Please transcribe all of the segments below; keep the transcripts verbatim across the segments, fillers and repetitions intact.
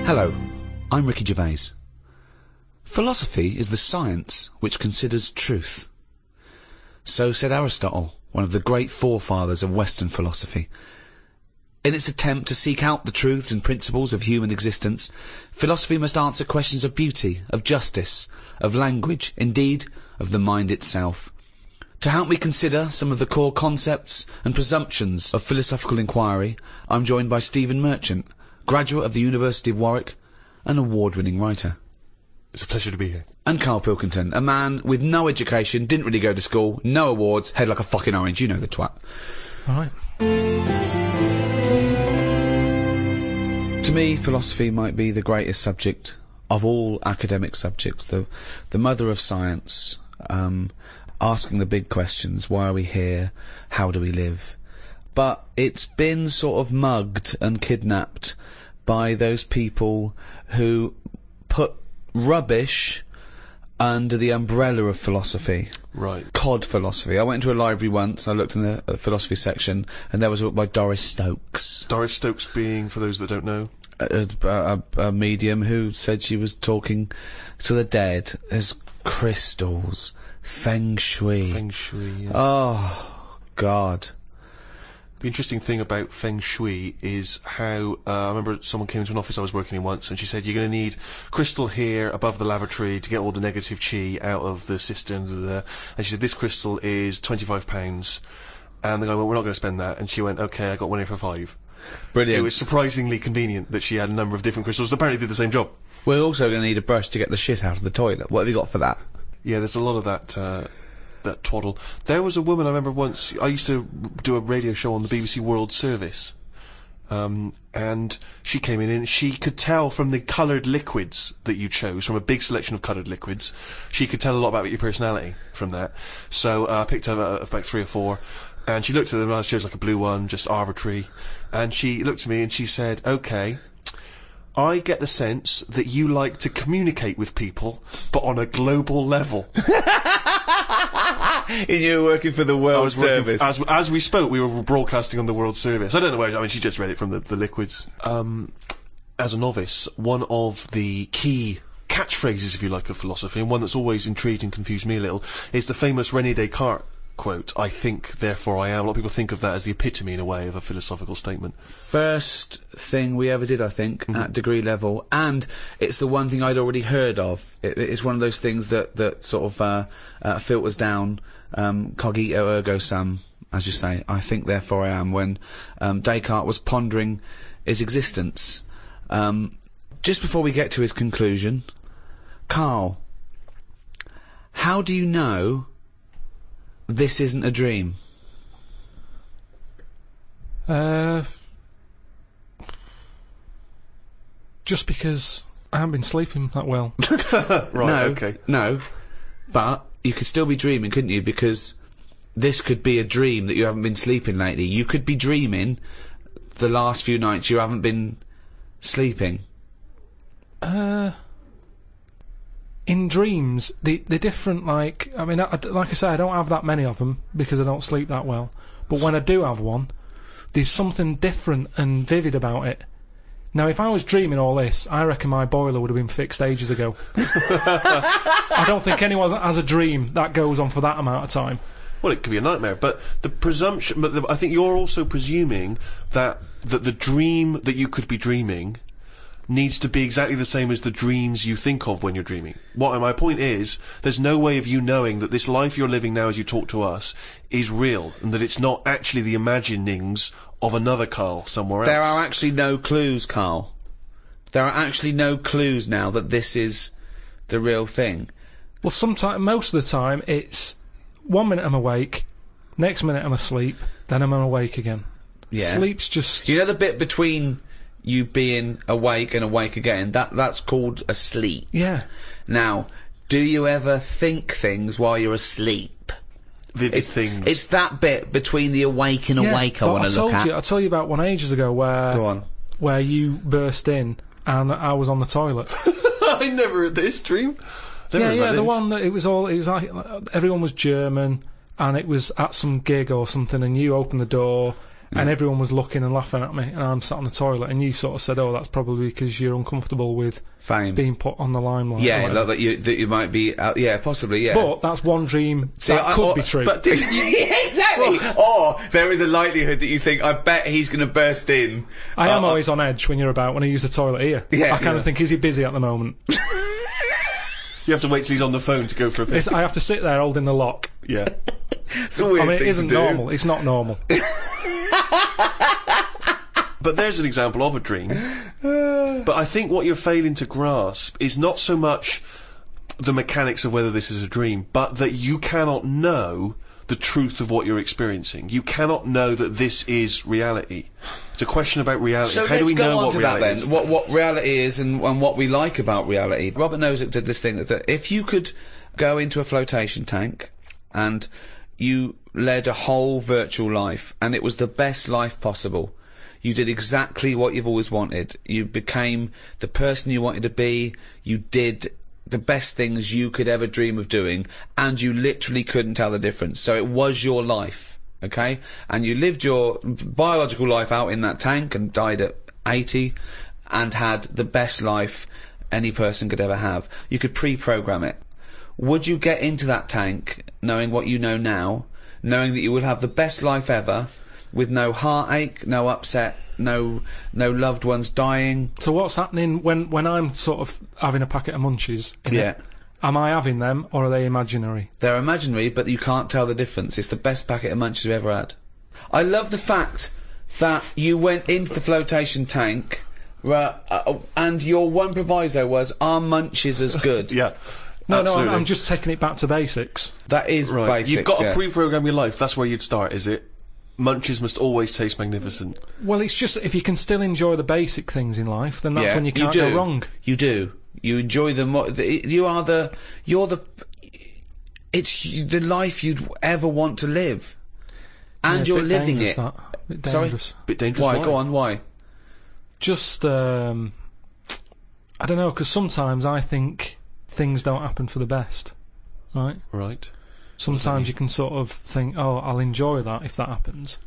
Hello, I'm Ricky Gervais. Philosophy is the science which considers truth. So said Aristotle, one of the great forefathers of Western philosophy. In its attempt to seek out the truths and principles of human existence, philosophy must answer questions of beauty, of justice, of language, indeed, of the mind itself. To help me consider some of the core concepts and presumptions of philosophical inquiry, I'm joined by Stephen Merchant, graduate of the University of Warwick, an award-winning writer. It's a pleasure to be here. And Carl Pilkington, a man with no education, didn't really go to school, no awards, head like a fucking orange, you know the twat. Alright. To me, philosophy might be the greatest subject of all academic subjects, the, the mother of science, um, asking the big questions, why are we here, how do we live? But it's been sort of mugged and kidnapped by those people who put rubbish under the umbrella of philosophy. Right. Cod philosophy. I went to a library once, I looked in the uh, philosophy section, and there was a book by Doris Stokes. Doris Stokes being, for those that don't know? A, a, a medium who said she was talking to the dead. There's crystals, feng shui. Feng shui, yeah. Oh, God. The interesting thing about feng shui is how, uh, I remember someone came into an office I was working in once and she said, you're going to need crystal here above the lavatory to get all the negative chi out of the cistern. Blah, blah, blah. And she said, this crystal is twenty-five pounds. And the guy went, we're not going to spend that. And she went, okay, I got one here for five. Brilliant. It was surprisingly convenient that she had a number of different crystals that apparently did the same job. We're also going to need a brush to get the shit out of the toilet. What have you got for that? Yeah, there's a lot of that, uh, that twaddle. There was a woman I remember once, I used to do a radio show on the B B C World Service, um, and she came in and she could tell from the coloured liquids that you chose, from a big selection of coloured liquids, she could tell a lot about your personality from that. So uh, I picked up uh, about three or four, and she looked at them and I chose like a blue one, just arbitrary, and she looked at me and she said, okay, I get the sense that you like to communicate with people, but on a global level. And you were working for the World Service. As, as we spoke, we were broadcasting on the World Service. I don't know where, I mean, she just read it from the, the liquids. Um, as a novice, one of the key catchphrases, if you like, of philosophy, and one that's always intrigued and confused me a little, is the famous René Descartes quote, I think, therefore I am. A lot of people think of that as the epitome, in a way, of a philosophical statement. First thing we ever did, I think, mm-hmm. at degree level, and it's the one thing I'd already heard of. It, it's one of those things that, that sort of uh, uh, filters down, um, cogito ergo sum, as you say, I think, therefore I am, when um, Descartes was pondering his existence. Um, just before we get to his conclusion, Carl, how do you know this isn't a dream? Uh, just because I haven't been sleeping that well. Right, no, okay. No, but you could still be dreaming, couldn't you? Because this could be a dream that you haven't been sleeping lately. You could be dreaming the last few nights you haven't been sleeping. Uh... In dreams, they, they're different, like, I mean, I, like I say, I don't have that many of them because I don't sleep that well. But when I do have one, there's something different and vivid about it. Now, if I was dreaming all this, I reckon my boiler would have been fixed ages ago. I don't think anyone has a dream that goes on for that amount of time. Well, it could be a nightmare, but the presumption, but the, I think you're also presuming that, that the dream that you could be dreaming needs to be exactly the same as the dreams you think of when you're dreaming. What my point is, there's no way of you knowing that this life you're living now as you talk to us is real, and that it's not actually the imaginings of another Carl somewhere else. There are actually no clues, Carl. There are actually no clues now that this is the real thing. Well, sometimes, most of the time, it's one minute I'm awake, next minute I'm asleep, then I'm awake again. Yeah. Sleep's just... You know the bit between you being awake and awake again, that that's called a sleep. Yeah. Now, do you ever think things while you're asleep? Vivid it's, things. It's that bit between the awake and yeah, awake I want to look you, at. I told you about one ages ago where Go on. where you burst in and I was on the toilet. I never had this dream. Never yeah, had yeah, this. the one that it was all it was like everyone was German and it was at some gig or something and you opened the door and everyone was looking and laughing at me, and I'm sat on the toilet, and you sort of said, "Oh, that's probably because you're uncomfortable with Fame. being put on the limelight." or Yeah, whatever." like that you that you might be. Uh, yeah, possibly. Yeah. But that's one dream See, that I- could or- be true. But did Yeah, exactly. Or there is a likelihood that you think, I bet he's going to burst in. I am Uh, always on edge when you're about when I use the toilet here. Yeah, I kind yeah. of think, is he busy at the moment? you have to wait till he's on the phone to go for a piss? It's, I have to sit there holding the lock. Yeah. It's a weird I mean, it thing isn't to do. normal. It's not normal. But there's an example of a dream. But I think what you're failing to grasp is not so much the mechanics of whether this is a dream, but that you cannot know the truth of what you're experiencing. You cannot know that this is reality. It's a question about reality. So How let's do we go know on what to that reality then. is? What what reality is and, and what we like about reality. Robert Nozick did this thing that, that if you could go into a flotation tank and you led a whole virtual life and it was the best life possible, you did exactly what you've always wanted. You became the person you wanted to be. You did the best things you could ever dream of doing, and you literally couldn't tell the difference. So it was your life, okay? And you lived your biological life out in that tank and died at eighty and had the best life any person could ever have. You could pre-program it. Would you get into that tank knowing what you know now, knowing that you will have the best life ever, with no heartache, no upset, no no loved ones dying? So what's happening when, when I'm sort of having a packet of munchies? in Yeah. it? Am I having them, or are they imaginary? They're imaginary, but you can't tell the difference. It's the best packet of munchies we've ever had. I love the fact that you went into the flotation tank, uh, uh, and your one proviso was, "Are munchies as good?" Yeah. No, no, absolutely. I'm, I'm just taking it back to basics. That is Right. basic. You've got yeah. to pre-program your life. That's where you'd start, is it? Munchies must always taste magnificent. Well, it's just if you can still enjoy the basic things in life, then that's Yeah, when you can't do. go wrong. You do. You enjoy them. mo- the- You are the. You're the. It's y- the life you'd ever want to live, and Yeah, you're bit living dangerous, it. That. Bit Sorry? dangerous. Bit dangerous. Why? Go on. Why? Just, um, I don't know, because sometimes I think things don't happen for the best, right? Right. Sometimes you can sort of think, oh, I'll enjoy that if that happens,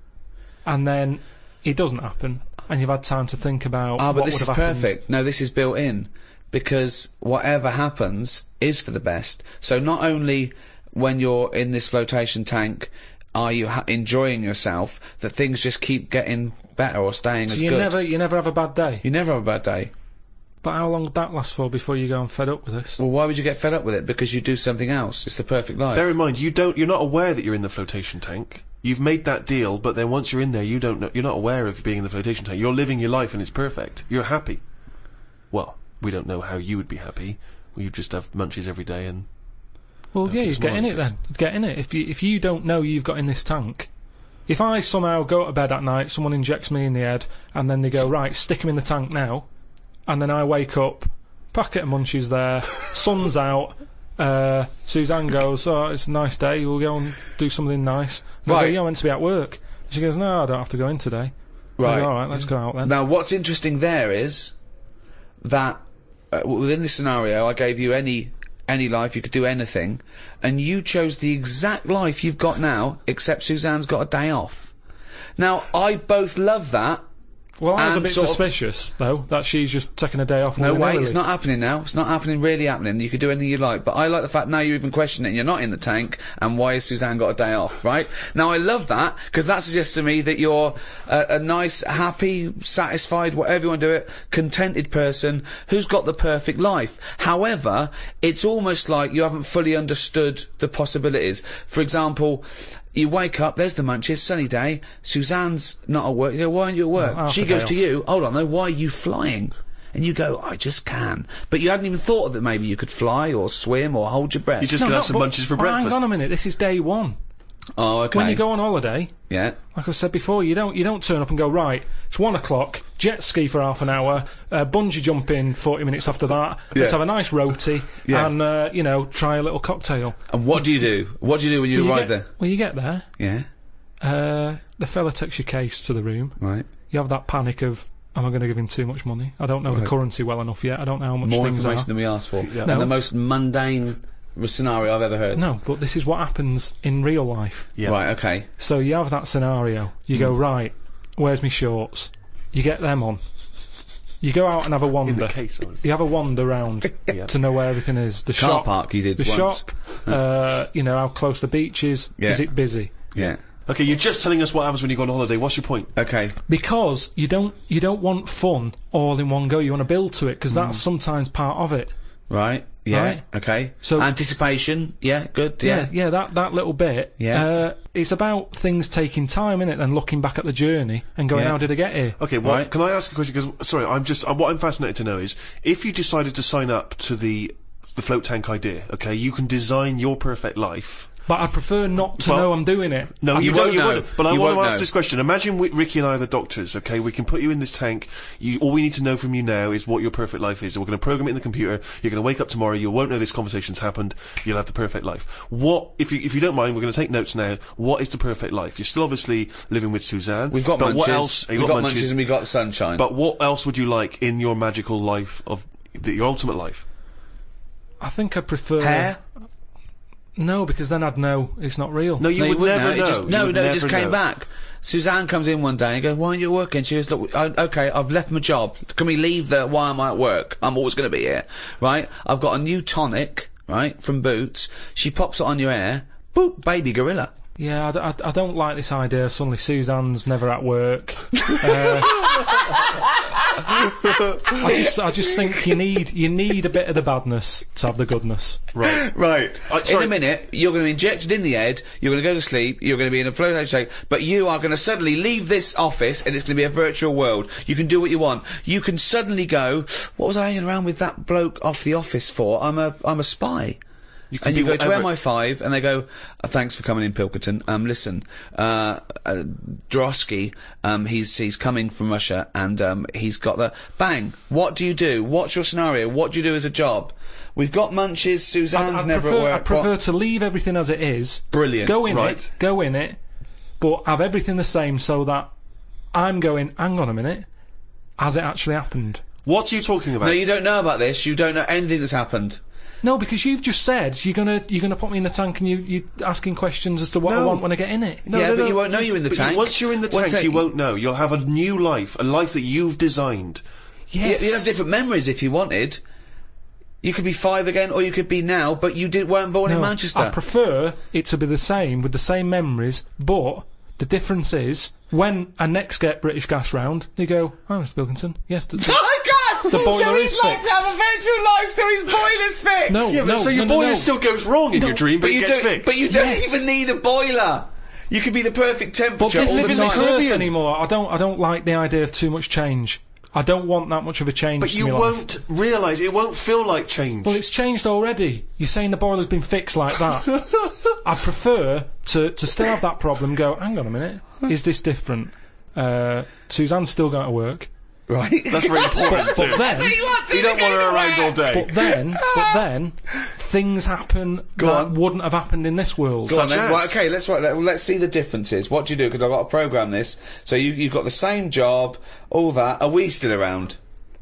and then it doesn't happen, and you've had time to think about Ah, what but would this have is happened. perfect. No, this is built in, because whatever happens is for the best. So not only when you're in this flotation tank are you ha- enjoying yourself, that things just keep getting better or staying So as you good. never, you never have a bad day. You never have a bad day. But how long would that last for before you go and fed up with this? Well, why would you get fed up with it? Because you do something else. It's the perfect life. Bear in mind, you don't. You're not aware that you're in the flotation tank. You've made that deal, but then once you're in there, you don't know. You're not aware of being in the flotation tank. You're living your life, and it's perfect. You're happy. Well, we don't know how you would be happy. Well, you just have munchies every day, and Well, Don't yeah, give you us get more in it ideas. then. You'd get in it. If you if you don't know you've got in this tank, if I somehow go to bed at night, someone injects me in the head, and then they go, right, stick him in the tank now, and then I wake up, packet of munchies there, sun's out, uh, Suzanne goes, oh, it's a nice day, we'll go and do something nice. And I Right. go, you're meant to be at work. And she goes, no, I don't have to go in today. I Right. go, all right, let's go out then. Now, what's interesting there is that uh, within this scenario, I gave you any any life, you could do anything, and you chose the exact life you've got now, except Suzanne's got a day off. Now, I both love that. Well, I was a and bit sort of- suspicious, though, that she's just taking a day off. No way, willy-nilly. it's not happening now. It's not happening, really happening. You could do anything you like. But I like the fact now you're even questioning it. You're not in the tank, and why has Suzanne got a day off, right? Now, I love that, because that suggests to me that you're a, a nice, happy, satisfied, whatever you want to do it, contented person who's got the perfect life. However, it's almost like you haven't fully understood the possibilities. For example, you wake up, there's the munchies, sunny day, Suzanne's not at work. You go, why aren't you at work? Oh, half She a goes day to off. you, hold on though, why are you flying? And you go, I just can. But you hadn't even thought that maybe you could fly or swim or hold your breath. you just No, gonna no, have some but- munchies for but breakfast. Hang on a minute, this is day one. Oh, okay. When you go on holiday, Yeah. like I said before, you don't you don't turn up and go, right, it's one o'clock, jet ski for half an hour, uh, bungee jumping forty minutes after that, let's Yeah. have a nice roti, Yeah. and, uh, you know, try a little cocktail. And what do you do? What do you do when you Well, arrive get, there? Well, you get there, Yeah. uh, the fella takes your case to the room, Right. you have that panic of, am I going to give him too much money? I don't know the Right. currency well enough yet, I don't know how much More things information are. than we asked for. Yeah. And No. the most mundane scenario I've ever heard. No, but this is what happens in real life. Yeah. Right, okay. So you have that scenario. You Hmm. go, right, where's my shorts? You get them on. You go out and have a wander. In the case of You have a wander round Yeah. to know where everything is. The Car shop, park you did the once. shop. Uh, you know how close the beach is. Yeah. Is it busy? Yeah. Okay, you're just telling us what happens when you go on holiday. What's your point? Okay. Because you don't you don't want fun all in one go. You want to build to it because that's sometimes part of it. Right. Yeah. Right. Okay. So- anticipation. Yeah. Good. Yeah, Yeah. yeah, that, that little bit. Yeah. Uh, it's about things taking time, innit? And looking back at the journey and going, Yeah. how did I get here? Okay, well, Right. can I ask a question? Because sorry, I'm just uh, what I'm fascinated to know is if you decided to sign up to the the float tank idea. Okay, you can design your perfect life. But I prefer not to Well, know I'm doing it. No, I- you, You don't. won't You know. won't. But I You want to won't ask know. this question. Imagine we, Ricky and I are the doctors. Okay, we can put you in this tank. You, all we need to know from you now is what your perfect life is. We're going to program it in the computer. You're going to wake up tomorrow. You won't know this conversation's happened. You'll have the perfect life. What, if you if you don't mind, we're going to take notes now. What is the perfect life? You're still obviously living with Suzanne. We've got but munches. What else? We've You've got, munches and we've got sunshine. But what else would you like in your magical life of the, your ultimate life? I think I prefer... hair. No, because then I'd know it's not real. No, you No, you would wouldn't never know. know. It just, You no, would no, it just never came know. back. Suzanne comes in one day and goes, "Why aren't you working?" She goes, "Look, I, okay, I've left my job. Can we leave the? Why am I at work? I'm always going to be here, right? I've got a new tonic, right, from Boots. She pops it on your hair. Boop, baby gorilla." Yeah, I, d- I d- I don't like this idea of suddenly Suzanne's never at work. uh, I just, I just think you need, you need a bit of the badness to have the goodness. Right. Right. Uh, in sorry. a minute, you're going to be injected in the head, you're going to go to sleep, you're going to be in a flotation state, but you are going to suddenly leave this office and it's going to be a virtual world. You can do what you want. You can suddenly go, "What was I hanging around with that bloke off the office for? I'm a, I'm a spy." You can And you be go to whatever- M I five, and they go, "Uh, "Thanks for coming in, Pilkington. Um, listen, uh, uh Drosky, um, he's he's coming from Russia, and um, he's got the bang. What do you do? What's your scenario? What do you do as a job? We've got munches. Suzanne's I'd never prefer, at work. I'd prefer What- to leave everything as it is. Brilliant. Go in Right. it, go in it, but have everything the same so that I'm going, hang on a minute, has it actually happened? What are you talking about? No, you don't know about this. You don't know anything that's happened. No, because you've just said you're gonna you're gonna put me in the tank and you you asking questions as to what I No. want when I get in it. No, Yeah, no, but no. you won't know you're in the But tank. Once you're in the One tank, tank- you won't know. You'll have a new life, a life that you've designed. Yes. You, you'd have different memories if you wanted. You could be five again, or you could be now, but you did weren't born in No, Manchester. I prefer it to be the same with the same memories, but the difference is when I next get British Gas round, they go, "Oh, Mister Wilkinson, yes, the, the, Oh God! The boiler so is he's like fixed. to have a virtual life, so his boiler's fixed. No, Yeah, but no, so your no, no, boiler no. still goes wrong in your dream, but, but it you gets don't. fixed. But you don't Yes. even need a boiler. You could be the perfect But temperature this all the isn't in the time. Earth Caribbean. anymore. I don't I don't like the idea of too much change. I don't want that much of a change. But to you my life. won't realise, it won't feel like change. Well, it's changed already. You're saying the boiler's been fixed like that. I prefer to, to still have that problem. Go, hang on a minute. Is this different? Uh, Suzanne's still going to work. Right? That's very important But too. then, you want to You don't want her go around away. all day. but then, but then, things happen Go that on. wouldn't have happened in this world. Go on Such then. as? Right, okay, let's write that. Well, let's see the differences. What do you do? Because I've got to program this. So you, you've got the same job, all that. Are we still around?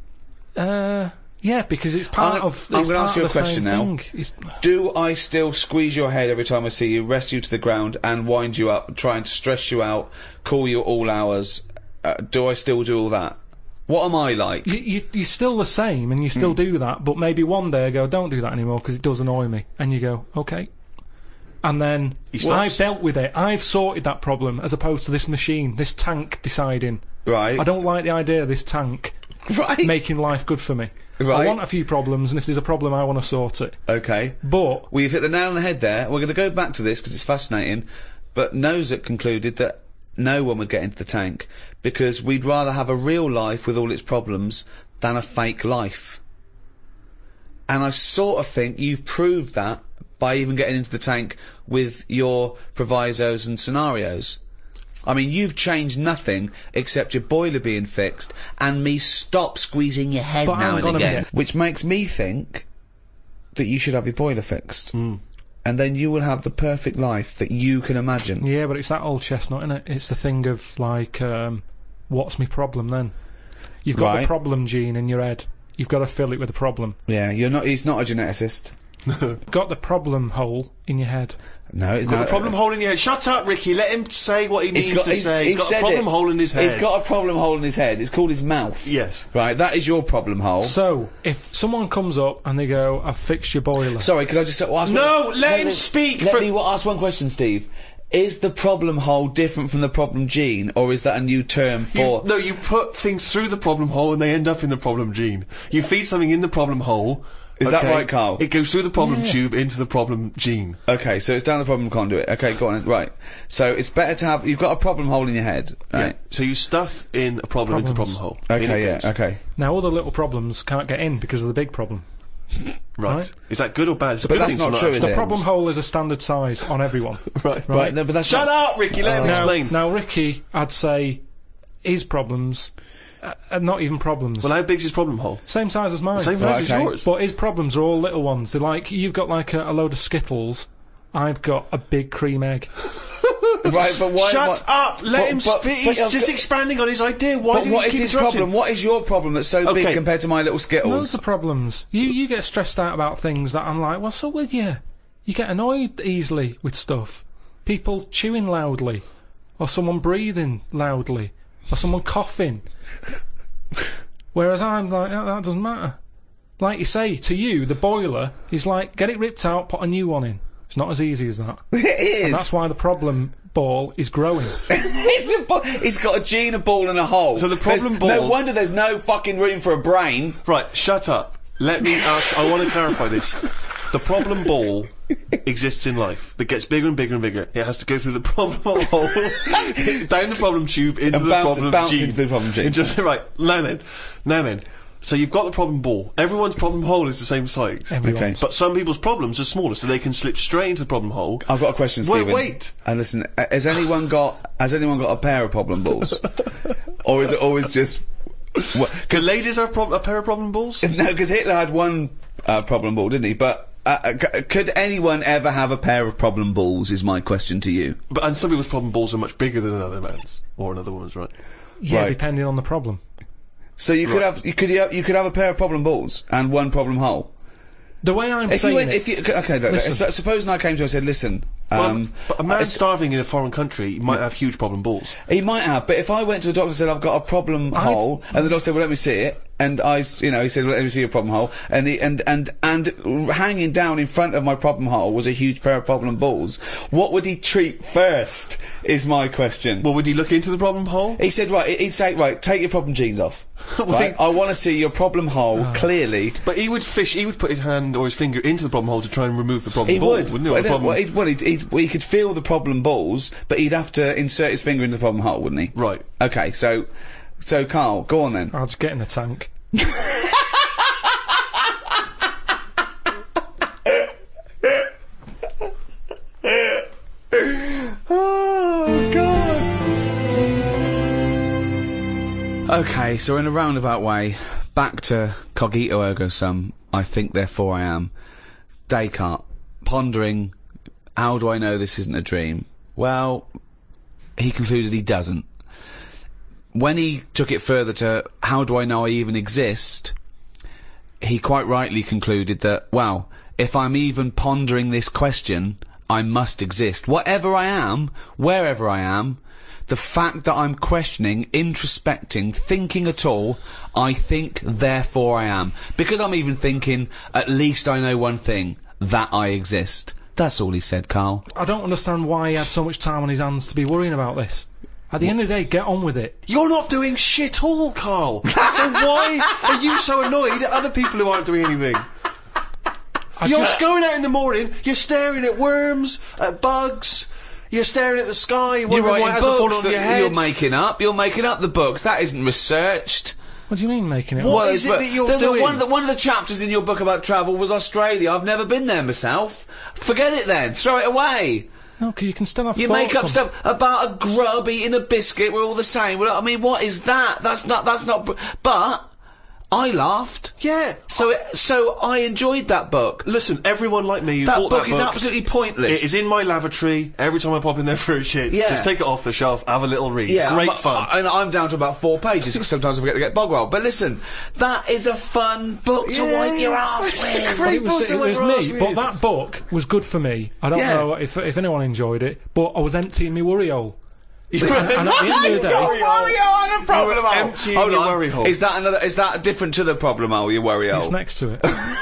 Uh, yeah, because it's part I'm- of. I'm it's gonna part ask you of a the question same now. thing. It's- Do I still squeeze your head every time I see you, rest you to the ground, and wind you up, trying to stress you out, call you at all hours? Uh, do I still do all that? What am I like? You, you, you're still the same, and you still Hmm. do that. But maybe one day I go, "Don't do that anymore," because it does annoy me. And you go, "Okay." And then He I've stops. dealt with it. I've sorted that problem, as opposed to this machine, this tank deciding. Right. I don't like the idea of this tank Right. making life good for me. Right. I want a few problems, and if there's a problem, I want to sort it. Okay. But Well, you've hit the nail on the head there. We're going to go back to this because it's fascinating. But Nozick concluded that no one would get into the tank because we'd rather have a real life with all its problems than a fake life. And I sort of think you've proved that by even getting into the tank with your provisos and scenarios. I mean, you've changed nothing except your boiler being fixed and me stop squeezing your head But now hang and on a again. minute. Which makes me think that you should have your boiler fixed. Hmm. And then you will have the perfect life that you can imagine. yeah, but it's that old chestnut, isn't it? It's the thing of like, um, what's my problem then? You've got Right. the problem gene in your head. You've got to fill it with a problem. Yeah, you're not. He's not a geneticist. got the problem hole in your head. No, it's Got not the problem hole in your head. Shut up, Ricky. Let him say what he needs got- to he's- say. He's he's got a said problem it. hole in his head. He's got a problem hole in his head. It's called his mouth. Yes. Right, that is your problem hole. So, if someone comes up and they go, I've fixed your boiler. Sorry, could I just well, ask No, one, let him speak Let for- me ask one question, Steve. Is the problem hole different from the problem gene, or is that a new term for... You, no, you put things through the problem hole and they end up in the problem gene. You feed something in the problem hole. Is that okay, right, Carl? It goes through the problem Yeah. tube into the problem gene. Okay, so it's down the problem conduit. Okay, go on. Right. So it's better to have... You've got a problem hole in your head, right? Yeah. So you stuff in a problem into the problem Problems. hole. In it Okay, yeah, goes. okay. Now, all the little problems can't get in because of the big problem. Right. Right. Is that good or bad? It's a But good that's thing to not true, have is The it? problem hole is a standard size on everyone. Right. Right, no, but that's Shut not... up, Ricky. Let him now, explain. now, Ricky, I'd say his problems uh, are not even problems. Well, how big's his problem hole? Same size as mine. Same Right, size as okay. yours. But his problems are all little ones. They're like, you've got like a, a load of Skittles. I've got a big cream egg. Right, but why... Shut what, up! Let but- him but- speak. but He's I've just got- expanding on his idea. Why But do what you is keep his interrupting? problem? What is your problem that's so big Okay. compared to my little Loads Skittles? of problems. You you get stressed out about things that I'm like, what's up with you? You get annoyed easily with stuff. People chewing loudly, or someone breathing loudly, or someone coughing. Whereas I'm like, that, that doesn't matter. Like you say, to you, the boiler is like, get it ripped out, put a new one in. It's not as easy as that. It is. And that's why the problem ball is growing. it's a bo- It's got a gene, a ball, and a hole. So the problem There's- No ball- wonder there's no fucking room for a brain. Right, shut up. Let me ask. I want to clarify this. The problem ball exists in life. That gets bigger and bigger and bigger. It has to go through the problem hole, down the problem tube, into And the bounce- problem bounce gene. into the problem gene. Into- right, now then. Now then. So you've got the problem ball. Everyone's problem hole is the same size. Everyone's. Okay. But some people's problems are smaller, so they can slip straight into the problem hole. I've got a question, Wait, Stephen. wait. And listen, uh, has anyone got has anyone got a pair of problem balls, or is it always just? Do ladies have prob- a pair of problem balls? No, because Hitler had one uh, problem ball, didn't he? But uh, uh, c- could anyone ever have a pair of problem balls? Is my question to you. But and some people's problem balls are much bigger than another man's or another woman's, right? Yeah, Right. depending on the problem. So you could Right. have you could you, have you could have a pair of problem balls and one problem hole. The way I'm If saying you went, it, if you okay, look, Listen. so, supposing I came to you and said, listen, Well, um, but a man it's- starving in a foreign country might have huge problem balls. he might have, but if I went to a doctor and said I've got a problem I'd- hole, and the doctor said, well, let me see it, and I, s- you know, he said, well, let me see your problem hole, and he, and and and hanging down in front of my problem hole was a huge pair of problem balls. What would he treat first? Is my question. Well, would he look into the problem hole? He said, right, he'd say, right, take your problem genes off. Well, Right, he- I want to see your problem hole clearly. But he would fish. He would put his hand or his finger into the problem hole to try and remove the problem He ball, would, wouldn't he? Or well, the no, problem- well, he'd, well, he'd, he'd, well, he could feel the problem balls, but he'd have to insert his finger into the problem hole, wouldn't he? Right. Okay, so, so Carl, go on then. I'll just get in a tank. Oh God. Okay, so in a roundabout way, back to cogito ergo sum. I think, therefore I am. Descartes, pondering, how do I know this isn't a dream? Well, he concluded he doesn't. When he took it further to, how do I know I even exist? He quite rightly concluded that, well, if I'm even pondering this question, I must exist. Whatever I am, wherever I am, the fact that I'm questioning, introspecting, thinking at all, I think, therefore I am. Because I'm even thinking, at least I know one thing, that I exist. That's all he said, Carl. I don't understand why he had so much time on his hands to be worrying about this. At the end of the day, get on with it. You're not doing shit all, Carl. So why are you so annoyed at other people who aren't doing anything? I You're just- going out in the morning. You're staring at worms, at bugs. You're staring at the sky. You're Wondering why it writing hasn't fallen books on your that head. you're making up. You're making up the books. That isn't researched. What do you mean making it? What up? is it but that you're the, the doing? One of, the, one of the chapters in your book about travel was Australia. I've never been there myself. Forget it then. Throw it away. No, because you can still have You thoughts make up on- stuff about a grub eating a biscuit. We're all the same. Well, I mean, what is that? That's not. That's not. br- But I laughed. Yeah. So it, so I enjoyed that book. Listen, everyone like me who That bought book that is book. absolutely pointless. It is in my lavatory. Every time I pop in there for a shit, Yeah. just take it off the shelf, have a little read. Yeah, Great I'm, fun. I, and I'm down to about four pages because sometimes I forget to get bog roll. But listen, that is a fun book to Yeah, wipe your ass it's a with. great It was, book it to wipe was your me, ass but with. that book was good for me. I don't Yeah. know if if anyone enjoyed it, but I was emptying my worry hole. You And, and at the end of the day, Worry hole. Worry hole and a problem hole. emptying Hold your on. worry hole. Is that another? Is that different to the problem hole? Your worry hole. it's next to it.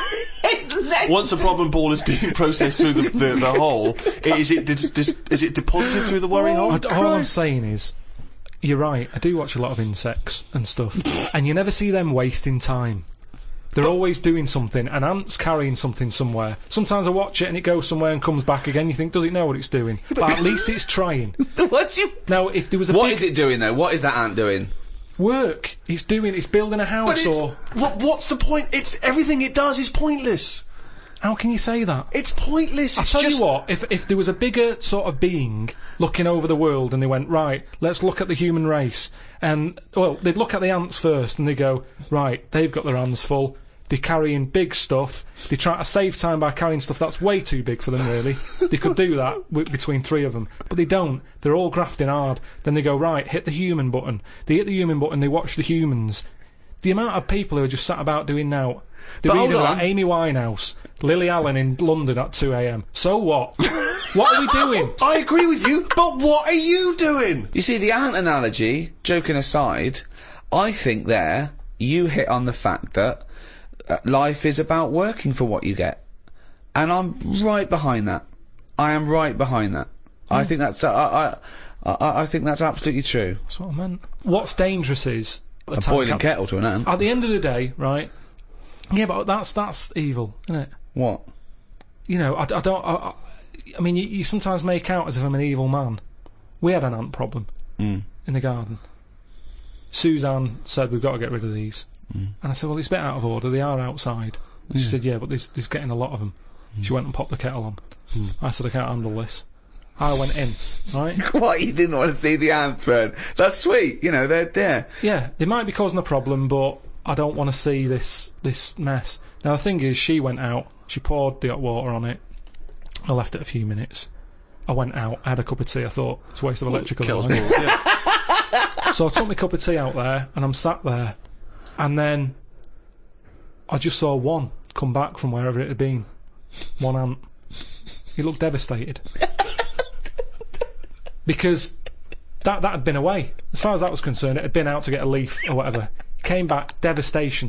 It's next Once a to- problem ball is being processed through the, the, the hole, is it dis, dis, is it deposited through the worry hole? I d- all I'm saying is, you're right. I do watch a lot of insects and stuff, and you never see them wasting time. They're always doing something. An ant's carrying something somewhere. Sometimes I watch it and it goes somewhere and comes back again. You think, does it know what it's doing? But at least it's trying. What do you? Now, if there was a What big is it doing though? What is that ant doing? work, it's doing, it's building a But house, it's, or what, what's the point? It's everything it does is pointless. how can you say that? It's pointless. I'll It's tell just, you what, if if there was a bigger sort of being looking over the world and they went, right, let's look at the human race, and, well, they'd look at the ants first and they go, right, they've got their hands full, they're carrying big stuff, they try to save time by carrying stuff that's way too big for them, really. They could do that w- between three of them, but they don't. They're all grafting hard. Then they go, right, hit the human button. They hit the human button, they watch the humans. The amount of people who are just sat about doing now. They're But reading hold about on. Amy Winehouse, Lily Allen in London at two a m. So what? What are we doing? I agree with you, but what are you doing? You see, the ant analogy, joking aside, I think there you hit on the fact that uh, life is about working for what you get. And I'm right behind that. I am right behind that. I think that's, uh, I, I, I, I think that's absolutely true. That's what I meant. What's dangerous is A boiling kettle to an ant. at the end of the day, right? Yeah, but that's that's evil, isn't it? What? You know, I, I don't. I, I, I mean, you, you sometimes make out as if I'm an evil man. We had an ant problem Mm. in the garden. Suzanne said we've got to get rid of these, Mm. and I said, well, it's a bit out of order. They are outside. And she said, yeah, but there's there's getting a lot of them. She went and popped the kettle on. I said, I can't handle this. I went in, right? What? You didn't want to see the ants burn? That's sweet. You know, they're there. Yeah, they might be causing a problem, but I don't want to see this this mess. Now the thing is, she went out. She poured the hot water on it. I left it a few minutes. I went out. I had a cup of tea. I thought it's a waste of electrical Kettle's line. boiled, yeah. So I took my cup of tea out there, and I'm sat there, and then I just saw one come back from wherever it had been. One ant. He looked devastated because that that had been away. As far as that was concerned, it had been out to get a leaf or whatever. Came back, devastation.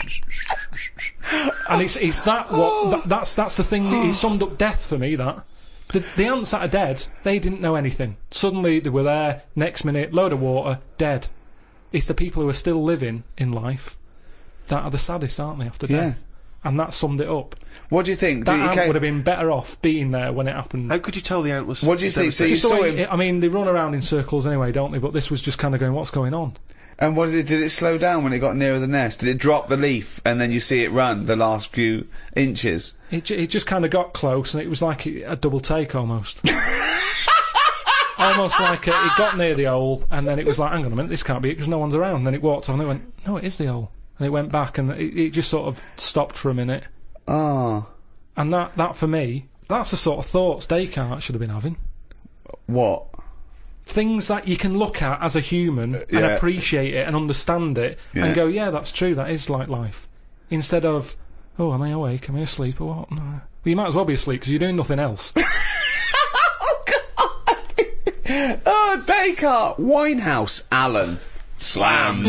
And it's it's that what that, that's that's the thing. That it summed up death for me. That the the ants that are dead, they didn't know anything. Suddenly they were there. Next minute, load of water, dead. It's the people who are still living in life that are the saddest, aren't they? After death, and that summed it up. What do you think? That Do you ant ca- would have been better off being there when it happened. How could you tell the ant was? What do you think? So you Just the saw way- him, I mean, they run around in circles anyway, don't they? But this was just kind of going, what's going on? and what did it? Did it slow down when it got nearer the nest? Did it drop the leaf, and then you see it run the last few inches? It, ju- it just kind of got close, and it was like a, a double take almost. Almost like a, it got near the hole, and then it was like, hang on a minute, this can't be it because no one's around. And then it walked on, and it went, no, it is the hole. And it went back, and it, it just sort of stopped for a minute. Ah, And that, that for me, that's the sort of thoughts Descartes should have been having. what? Things that you can look at as a human and Yeah. appreciate it and understand it Yeah. and go, yeah, that's true, that is like life. Instead of, oh, am I awake? Am I asleep or what? No. Well, you might as well be asleep because you're doing nothing else. Oh, Descartes, Winehouse, Allen, slammed.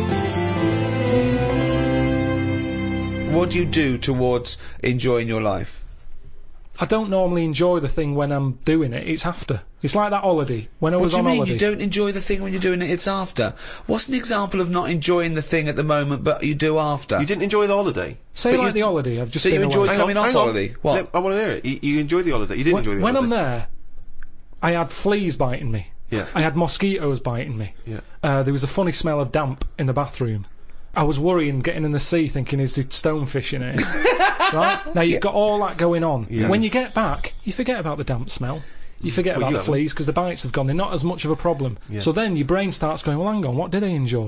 What do you do towards enjoying your life? I don't normally enjoy the thing when I'm doing it, it's after. It's like that holiday. When I What was do you on mean holiday. you don't enjoy the thing when you're doing it, it's after? What's an example of not enjoying the thing at the moment but you do after? You didn't enjoy the holiday. Say But like you- the holiday, I've just so you been enjoyed away. Hang coming on, off hang on. holiday? What? Let- I want to hear it. You, you enjoyed the holiday. You did When, enjoy the when I'm holiday. there, I had fleas biting me. Yeah. I had mosquitoes biting me. Yeah. Uh, there was a funny smell of damp in the bathroom. I was worrying, getting in the sea, thinking, is there stonefish in it? Right? Now, you've got all that going on. Yeah. When you get back, you forget about the damp smell. You forget Well, about you the haven't. fleas because the bites have gone. They're not as much of a problem. Yeah. So then your brain starts going, well, hang on, what did I enjoy?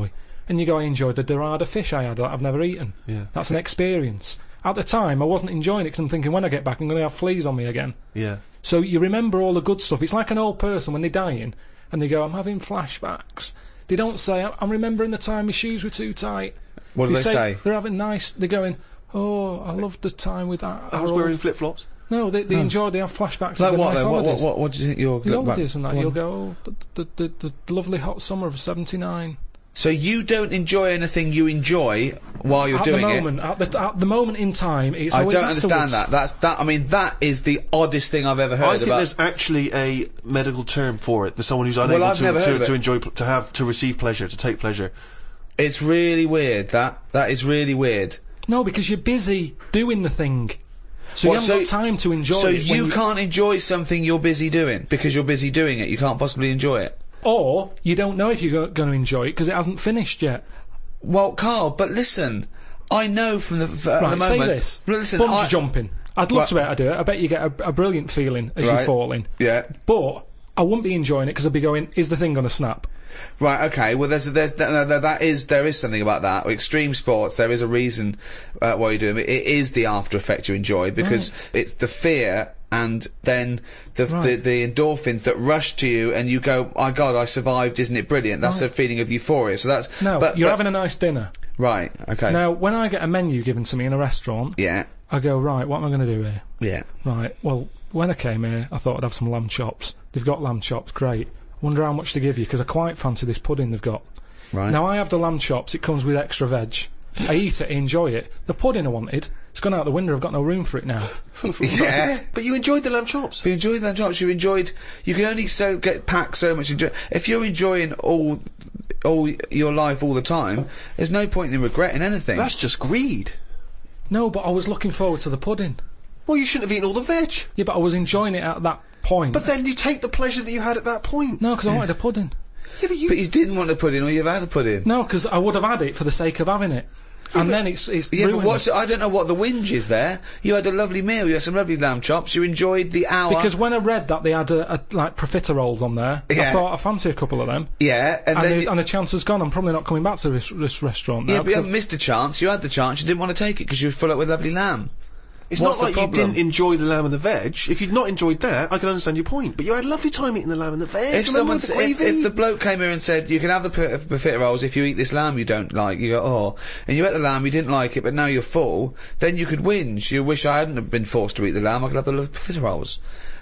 and you go, I enjoyed the dorada fish I had that I've never eaten. Yeah. That's an experience. At the time, I wasn't enjoying it because I'm thinking, when I get back, I'm going to have fleas on me again. Yeah. So you remember all the good stuff. It's like an old person when they're dying, and they go, I'm having flashbacks. They don't say, I'm remembering the time my shoes were too tight. What do they, say, say? They're having nice, they're going, oh, I loved the time with that. I was wearing flip-flops. No, they, they enjoy, they have flashbacks Like of the what, nice though? what, holidays. what, what, what do you think you'll The look back? holidays and that, Go on. you'll go, oh, the, the, the, the lovely hot summer of seventy-nine. So you don't enjoy anything you enjoy while you're At doing the it? moment, at the, at the moment in time, it's I always don't understand afterwards. that. That's that. I mean, that is the oddest thing I've ever heard I think about. there's actually a medical term for it. There's someone who's unable I've to, never heard to, of it. to enjoy, pl- to have, to receive pleasure, to take pleasure. It's really weird. That that is really weird. No, because you're busy doing the thing. So What, you haven't so- got time to enjoy So it. when you can't enjoy something you're busy doing because you're busy doing it. You can't possibly enjoy it. Or you don't know if you're going to enjoy it because it hasn't finished yet. Well, Carl, but listen, I know from the f- at Right, the moment. say this. Listen, Bungee I, jumping. I'd love Well- to be able to do it. I bet you get a, a brilliant feeling as Right. you're falling. Yeah. But I wouldn't be enjoying it because I'd be going, is the thing going to snap? Right. Okay. Well, there's there's no, no, that is there is something about that. Extreme sports. There is a reason uh, why you're doing it. It is the after effect you enjoy because it's the fear. And then the, the Right. the endorphins that rush to you, and you go, "My God, I survived! Isn't it brilliant?" That's a feeling of euphoria. So that's No, But, you're but- having a nice dinner. right. Okay. Now, when I get a menu given to me in a restaurant, Yeah. I go, right, what am I going to do here? Yeah. Right, well, when I came here, I thought I'd have some lamb chops. They've got lamb chops, great. Wonder how much to give you, because I quite fancy this pudding they've got. Right. Now, I have the lamb chops, it comes with extra veg. I eat it, I enjoy it. The pudding I wanted, it's gone out the window, I've got no room for it now. Yeah. But you enjoyed the lamb chops. You enjoyed that drops. You enjoyed. You can only so get packed so much. Enjoy. If you're enjoying all, all your life all the time, there's no point in regretting anything. That's just greed. No, but I was looking forward to the pudding. Well, you shouldn't have eaten all the veg. Yeah, but I was enjoying it at that point. But then you take the pleasure that you had at that point. No, because I wanted a pudding. Yeah, but you... but you didn't want to put in, or you've had to put in. No, because I would have had it for the sake of having it. And then it's it's Yeah, but ruined. what's? I don't know what the whinge is there. You had a lovely meal. You had some lovely lamb chops. You enjoyed the hour. Because when I read that they had a, a, like profiteroles on there, Yeah. I thought I fancy a couple of them. yeah, and, And, then the, you, and the chance has gone. I'm probably not coming back to this, this restaurant now. yeah, but you 'cause haven't missed a chance. You had the chance. You didn't want to take it because you were full up with lovely lamb. It's What's not the like you problem? didn't enjoy the lamb and the veg. If you'd not enjoyed that, I can understand your point. But you had a lovely time eating the lamb and the veg. If Remember someone, with the s- if, gravy? if the bloke came here and said you can have the p- buffet rolls if you eat this lamb you don't like, you go oh, and you ate the lamb you didn't like it, but now you're full, then you could whinge. You wish I hadn't have been forced to eat the lamb. I could have the buffet rolls.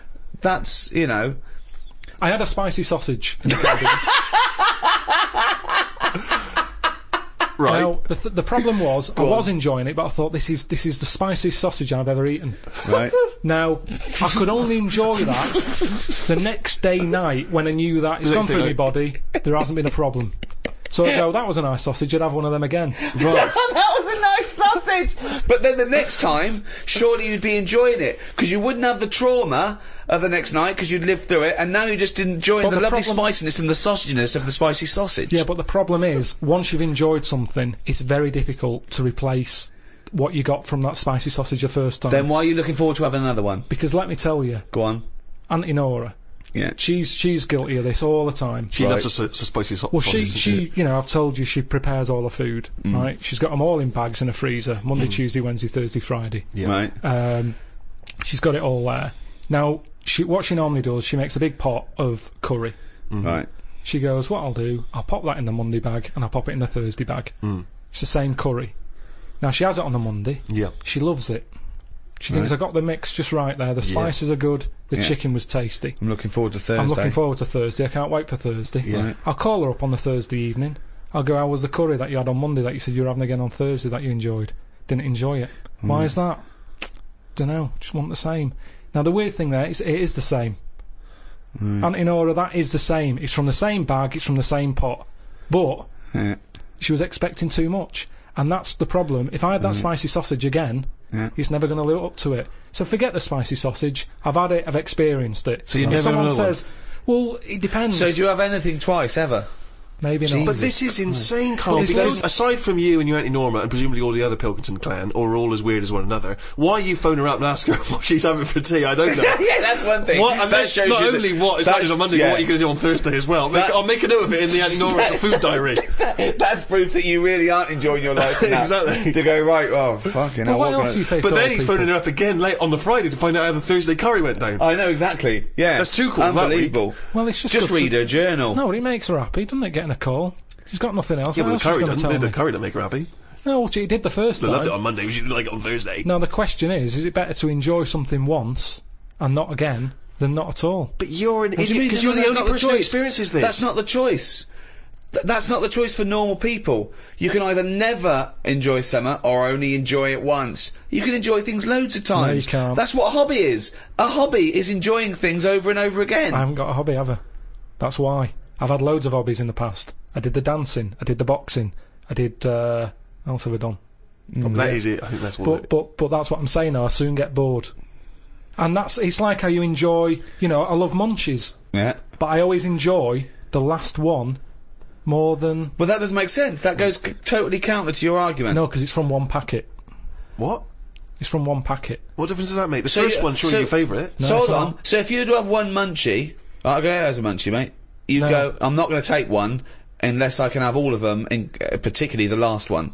That's you know. I had a spicy sausage. in the garden. Right. Now the, th- the problem was I was enjoying it, but I thought this is this is the spiciest sausage I've ever eaten. Right. Now I could only enjoy that the next day night when I knew that it's The gone next day through my night. body. There hasn't been a problem. So I go, that was a nice sausage. I'd have one of them again. Right. That was a nice sausage. But then the next time, surely you'd be enjoying it because you wouldn't have the trauma of the next night because you'd lived through it, and now you're just enjoying But the, the lovely problem- spiciness and the sausaginess of the spicy sausage. Yeah, but the problem is, once you've enjoyed something, it's very difficult to replace what you got from that spicy sausage the first time. Then why are you looking forward to having another one? Because let me tell you, Go on. Auntie Nora, Yeah. she's she's guilty of this all the time. She Right. loves a, sa- a spicy sa- Well, sausage. she, doesn't she, you know, I've told you she prepares all her food, right? She's got them all in bags in a freezer, Monday, Tuesday, Wednesday, Thursday, Friday. Yeah. Right. Um, she's got it all there. Now, she, what she normally does, she makes a big pot of curry. Right. She goes, what I'll do, I'll pop that in the Monday bag and I'll pop it in the Thursday bag. It's the same curry. Now, she has it on the Monday. Yeah. She loves it. She thinks I got the mix just right there. The spices are good. The Yeah. chicken was tasty. I'm looking forward to Thursday. I'm looking forward to Thursday. I can't wait for Thursday. Yeah. Right. I'll call her up on the Thursday evening. I'll go, how was the curry that you had on Monday that you said you were having again on Thursday that you enjoyed? Didn't enjoy it. Why is that? Dunno. Just want the same. Now, the weird thing there is it is the same. Auntie Nora, that is the same. It's from the same bag. It's from the same pot. But Yeah. she was expecting too much. And that's the problem. If I had that spicy sausage again, Yeah. it's never going to live up to it. So forget the spicy sausage. I've had it. I've experienced it. So you if never someone have another says, well, it depends. So do you have anything twice ever? Maybe not. Jesus. But this is insane, Carl, Well, because those- aside from you and your Auntie Norma, and presumably all the other Pilkington clan, or all as weird as one another, why you phone her up and ask her what she's having for tea, I don't know. yeah, that's one thing. What, and that then shows not you only that, what is that- happening on Monday, yeah. but what you're going to do on Thursday as well. Make, That- I'll make a note of it in the Auntie Norma food diary. That's proof that you really aren't enjoying your life enough Exactly. to go, right, oh, fucking But hell. what what else can do you say But to then other he's people? phoning her up again late on the Friday to find out how the Thursday curry went down. I know, exactly. Yeah. That's two calls that week. Unbelievable. Well, it's just Just good to- read her journal. No, it makes her happy, doesn't it, getting a call? She's got nothing else. Yeah, What but else the is she curry gonna doesn't. tell The me? curry don't make her happy. No, she did the first They time. loved it on Monday. We should like it on Thursday. Now, the question is, is it better to enjoy something once and not again than not at all? But you're an What do you idiot mean? because No, you're the that's only not the person who choice. experiences this. That's not the choice. Th- that's not the choice for normal people. You can either never enjoy summer or only enjoy it once. You can enjoy things loads of times. you can't. That's what a hobby is. A hobby is enjoying things over and over again. I haven't got a hobby, have I? That's why. I've had loads of hobbies in the past. I did the dancing, I did the boxing, I did, uh, what else have I done? That is it. I think that's what. But, but, but that's what I'm saying now, I soon get bored. And that's, it's like how you enjoy, you know, I love munchies, yeah. but I always enjoy the last one more than, Well, that doesn't make sense. That goes c- totally counter to your argument. no, because it's from one packet. What? It's from one packet. What difference does that make? The So first you- one's surely so- your favourite. No, so hold it's on. not. So if you were to have one munchie, I'll go as a munchie, mate. You'd No. go, I'm not going to take one unless I can have all of them, in, uh, particularly the last one.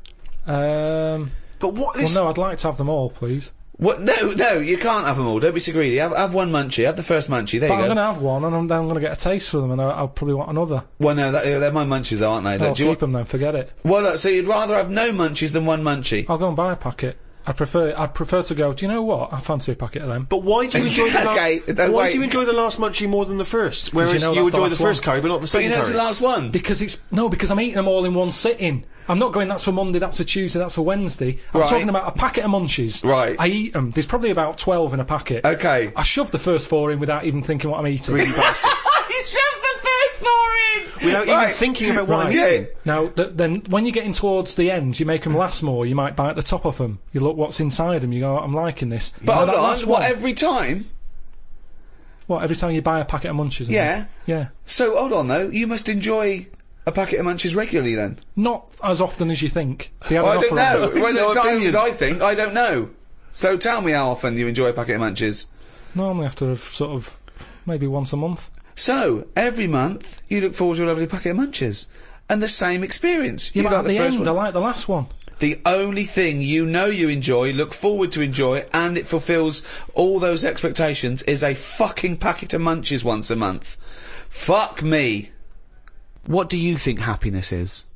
Um, But what well, is? no, I'd like to have them all, please. What? No, no, you can't have them all. Don't be so greedy. Have, have one munchie. Have the first munchie. There But you I'm go. going to have one, and I'm, then I'm going to get a taste for them, and I, I'll probably want another. Well, no, that, they're my munchies, aren't they? I'll Do you keep want- them then, forget it. Well, look, so you'd rather have no munchies than one munchie? I'll go and buy a packet. I prefer. I'd prefer to go. Do you know what? I fancy a packet of them. But why do you enjoy the last? Okay, then why wait. do you enjoy the last munchie more than the first? Whereas you know you, that's the enjoy the last first one. curry, but not the But second you know it's curry. the last one. Because it's no, because I'm eating them all in one sitting. I'm not going. That's for Monday. That's for Tuesday. That's for Wednesday. I'm Right. talking about a packet of munchies. Right. I eat them. There's probably about twelve in a packet. Okay. I shove the first four in without even thinking what I'm eating. Greedy bastard. You shoved the first four in! Without Right. even thinking about what I'm Right. eating. Now, th- then, when you're getting towards the end, you make them last more. You might bite the top off them. You look what's inside them. You go, I'm liking this. But Now, hold that on, last what, one- every time? what? Every time you buy a packet of munchies? Yeah. Yeah. So, hold on, though. You must enjoy a packet of munchies regularly, then? Not as often as you think. They have Well, I an don't offer on know. them. Well, No it's not opinion. as I think. I don't know. So tell me how often you enjoy a packet of munchies. Normally after sort of maybe once a month. So, every month, you look forward to a lovely packet of munchies. And the same experience. Yeah, You but like at the first end, one. I like the last one. The only thing you know you enjoy, look forward to enjoy, and it fulfills all those expectations is a fucking packet of munchies once a month. Fuck me. What do you think happiness is?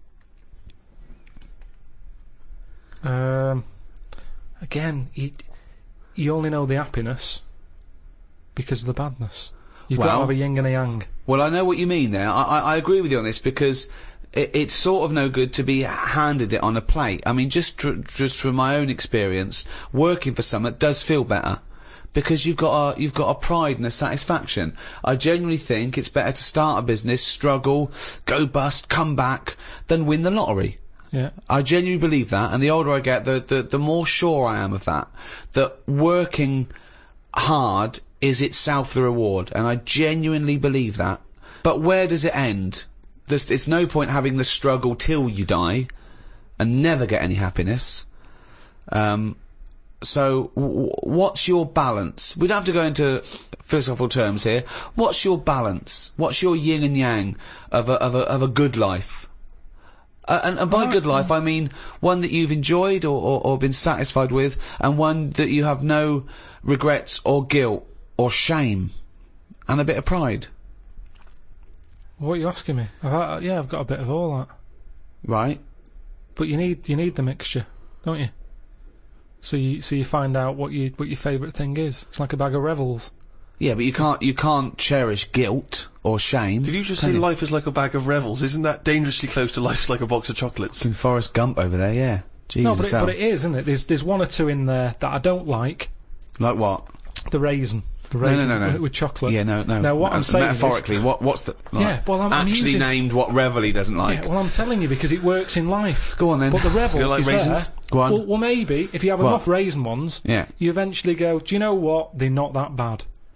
Um, again, you, you only know the happiness because of the badness. You've got Well- to have a yin and a yang. Well, I know what you mean there. I, I, I agree with you on this because it, it's sort of no good to be handed it on a plate. I mean, just tr- just from my own experience, working for someone does feel better because you've got a you've got a pride and a satisfaction. I genuinely think it's better to start a business, struggle, go bust, come back, than win the lottery. Yeah. I genuinely believe that, and the older I get, the, the, the more sure I am of that. That working hard is itself the reward, and I genuinely believe that. But where does it end? There's, it's no point having the struggle till you die, and never get any happiness. Um, so, w- what's your balance? We don't have to go into philosophical terms here. What's your balance? What's your yin and yang of a, of a, of a good life? Uh, and, and by good life, I mean one that you've enjoyed or, or, or been satisfied with, and one that you have no regrets or guilt or shame, and a bit of pride. What are you asking me? I've, had- yeah, I've got a bit of all that. Right? But you need you need the mixture, don't you? So you so you find out what you what your favourite thing is. It's like a bag of Revels. Yeah, but you can't you can't cherish guilt or shame. Did you just can say life is like a bag of Revels? Isn't that dangerously close to life's like a box of chocolates? In Forrest Gump over there, yeah. Jesus, No, but it, hell. but it is, isn't it? There's there's one or two in there that I don't like. Like what? The raisin, the No, raisin no, no, no. With, with chocolate. Yeah, no, no. Now what no, I'm saying is- metaphorically, what what's the like, Yeah, well, I'm- I'm actually using- named what Reveille doesn't like? Yeah, well, I'm telling you because it works in life. Go on then. But the Revel You don't like is raisins? there. Go on. Well, well, maybe if you have What? enough raisin ones, Yeah. you eventually go. Do you know what? They're not that bad.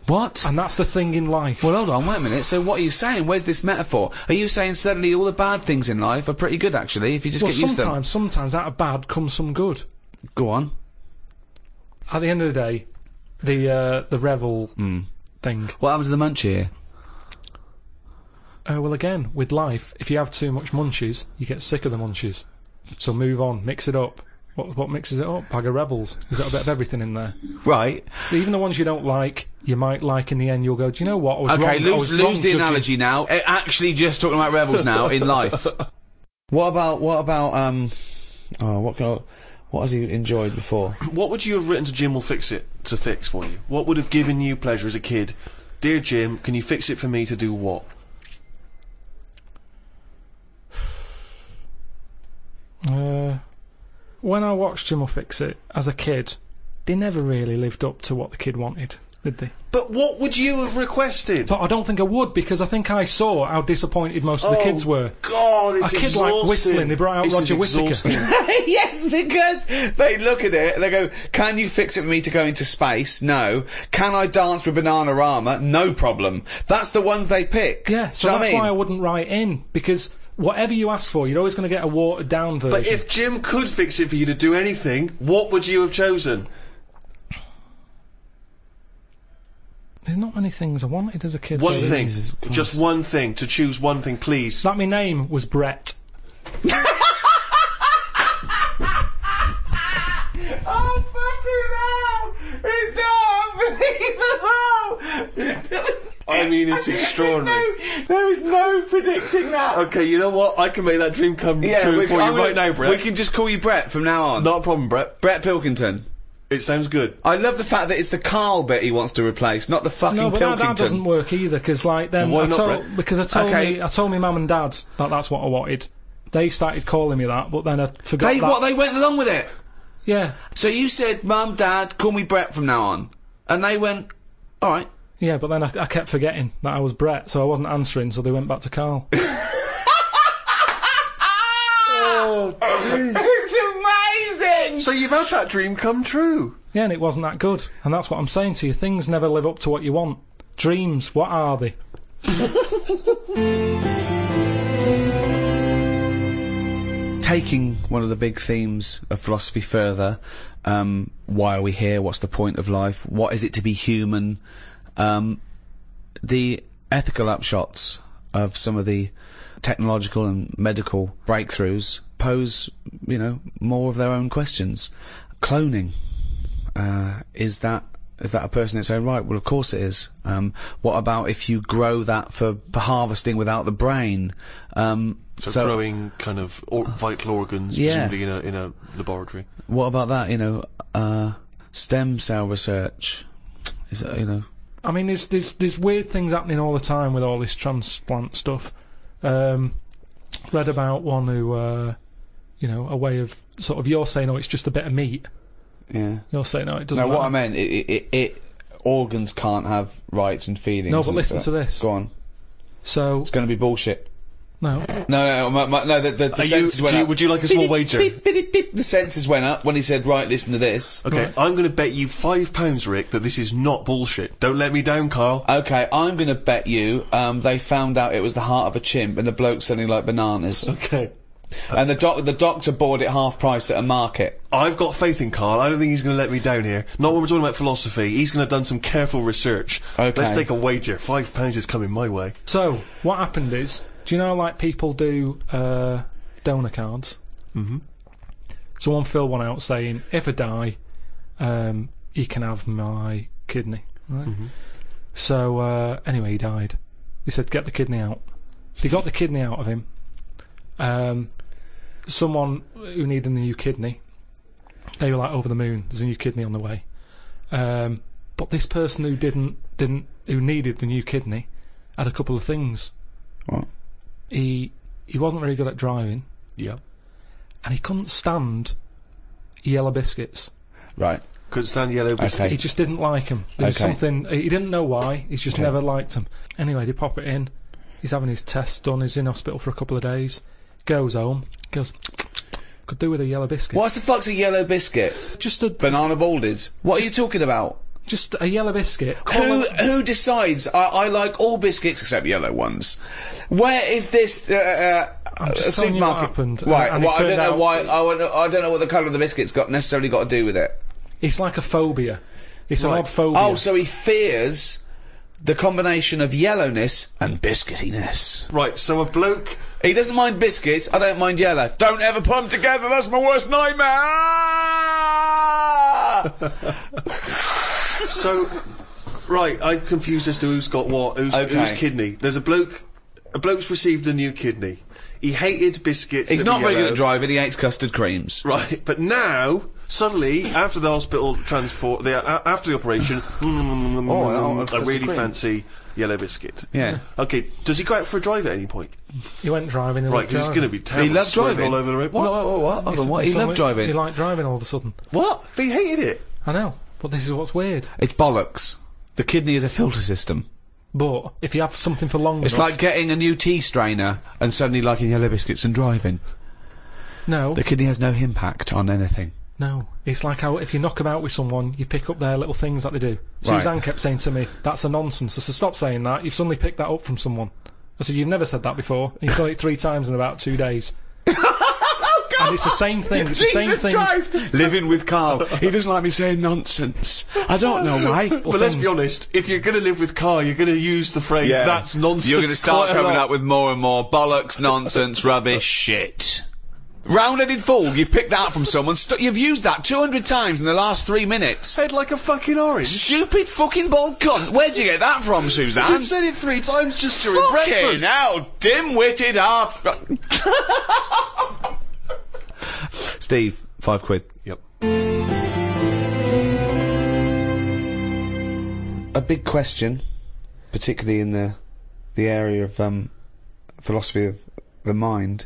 What? And that's the thing in life. Well, hold on, wait a minute. So what are you saying? Where's this metaphor? Are you saying suddenly all the bad things in life are pretty good, actually, if you just well, get used to them? sometimes, sometimes out of bad comes some good. Go on. At the end of the day, the uh, the Revel Mm. thing. What happened to the munchie here? Uh, well, again, with life, if you have too much munchies, you get sick of the munchies. So move on, mix it up. What what mixes it up? Bag of Rebels. You've got a bit of everything in there. Right. Even the ones you don't like, you might like in the end. You'll go, do you know what? I was Okay, wrong. I lose, was lose wrong the judging." analogy now. Uh, actually, just talking about rebels now in life. What about what about um? Oh, what can I, what has he enjoyed before? What would you have written to Jim will fix it to fix for you? What would have given you pleasure as a kid? Dear Jim, can you fix it for me to do what? Uh, when I watched Jim will Fix It as a kid, they never really lived up to what the kid wanted, did they? But what would you have requested? But I don't think I would, because I think I saw how disappointed most of the Oh, kids were. God, it's A kid like exhausting. whistling, they brought out This Roger is Whittaker. exhausting. Yes, because they look at it and they go, can you fix it for me to go into space? No. Can I dance with Bananarama? No problem. That's the ones they pick. Yeah, Do so you know what that's I mean? why I wouldn't write in, because whatever you ask for, you're always going to get a watered down version. But if Jim could fix it for you to do anything, what would you have chosen? There's not many things I wanted as a kid. One though. thing. Jesus Christ. Just one thing. To choose one thing, please. That my name was Brett. Oh, fucking hell! It's not unbelievable! I mean, it's extraordinary. There is no predicting that. Okay, you know what? I can make that dream come Yeah, true we- for you I'm gonna- right now, Brett. We can just call you Brett from now on. Not a problem, Brett. Brett Pilkington. It sounds good. I love the fact that it's the Carl bit he wants to replace, not the fucking No, but that, Pilkington. that doesn't work either, because like then Why I not, told, Brett? because I told Okay. me I told me mum and dad that that's what I wanted. They started calling me that, but then I forgot They that. what? They went along with it. Yeah, So you said, "Mum, Dad, call me Brett from now on," and they went, "All right." yeah, but then I, I kept forgetting that I was Brett, so I wasn't answering. So they went back to Carl. Oh, It's amazing. so you've had that dream come true. Yeah, and it wasn't that good, and that's what I'm saying to you. Things never live up to what you want. Dreams, what are they? Taking one of the big themes of philosophy further, um, why are we here? What's the point of life? What is it to be human? Um, the ethical upshots of some of the technological and medical breakthroughs pose, you know, more of their own questions. Cloning, uh, is that is that a person in its own right? Well, of course it is. Um, what about if you grow that for, for harvesting without the brain? Um, So, growing kind of or vital organs, Yeah. presumably in a in a laboratory. What about that? You know, uh, stem cell research. Is that, you know? I mean, there's there's there's weird things happening all the time with all this transplant stuff. Um, read about one who, uh, you know, a way of sort of you're saying, oh, it's just a bit of meat. Yeah. You're saying, no, it doesn't. No, what I matter. meant, it, it, it, it organs can't have rights and feelings. No, but and listen stuff. to this. Go on. So It's going to be bullshit. no, No, no, my, my, no. The, the, the Are you, senses do went you, up. would you like a small wager? Beep, beep, beep, beep. The senses went up when he said, "Right, listen to this." Okay, Right. I'm going to bet you five pounds, Rick, that this is not bullshit. Don't let me down, Carl. Okay, I'm going to bet you um, they found out it was the heart of a chimp, and the bloke's selling like bananas, Okay. and the doc the doctor bought it half price at a market. I've got faith in Carl. I don't think he's going to let me down here. Not when we're talking about philosophy. He's going to have done some careful research. Okay. Let's take a wager. Five pounds is coming my way. so what happened is, do you know like people do uh, donor cards? Mm-hmm. Someone filled one out saying, if I die, um, you can have my kidney. Right? Mm-hmm. So uh, anyway, he died. They said, get the kidney out. They got the kidney out of him. Um, someone who needed a new kidney, they were like over the moon. There's a new kidney on the way. Um, but this person who didn't didn't who needed the new kidney had a couple of things. What? He he wasn't very good at driving, Yeah. and he couldn't stand yellow biscuits. Right. Couldn't stand yellow biscuit. Okay. He just didn't like them. There was Okay. something he didn't know why. He's just Okay. never liked them. Anyway, they pop it in. He's having his tests done. He's in hospital for a couple of days. Goes home. Goes. Could do with a yellow biscuit. What's the fuck's a yellow biscuit? Just a Banana baldies. What are you talking about? just a yellow biscuit. Who who decides? I, I like all biscuits except yellow ones. Where is this uh, uh, I'm just uh, telling you what supermarket? happened, Right. and it well, I don't turned know out- why. I, wouldn't- I don't know what the colour of the biscuit's got necessarily got to do with it. It's like a phobia. It's Right. an odd phobia. Oh, so he fears the combination of yellowness and biscuitiness. Right, so a bloke... He doesn't mind biscuits. I don't mind yellow. Don't ever put them together. That's my worst nightmare. So, right, I'm confused as to who's got what, who's, Okay. whose kidney. There's a bloke... A bloke's received a new kidney. He hated biscuits. He's that were not very good yellow. at driving. He hates custard creams. Right, but now, suddenly, after the hospital transport, the, uh, after the operation, mm, Oh, I custard really cream. fancy yellow biscuit. Yeah. Okay, does he go out for a drive at any point? He went driving. Right, because it's going to be terrible. He loves swerving driving. all over the road. What? No, what? What? Hold on, what? He It's loved only- driving. He liked driving all of a sudden. What? But he hated it. I know, but this is what's weird. It's bollocks. The kidney is a filter system. But if you have something for long It's enough, like getting a new tea strainer and suddenly liking yellow biscuits and driving. no, The kidney has no impact on anything. no. It's like how if you knock about with someone, you pick up their little things that they do. Right. Suzanne kept saying to me, "That's a nonsense." I said, "Stop saying that. You've suddenly picked that up from someone." I said, "You've never said that before. And you've done it three times in about two days." And it's the same thing. It's the same thing. Living with Carl. He doesn't like me saying nonsense. I don't know why. But let's things. be honest, if you're going to live with Carl, you're going to use the phrase, that's nonsense. You're going to start quite a coming lot. up with more and more bollocks, nonsense, rubbish, shit. Round-headed fool, you've picked that up from someone. St- you've used that two hundred times in the last three minutes. Head like a fucking orange. Stupid fucking bald cunt. Where'd you get that from, Suzanne? I've said it three times just during Fucking breakfast. hell, dim-witted half... Steve, five quid. Yep. A big question, particularly in the the area of um, philosophy of the mind,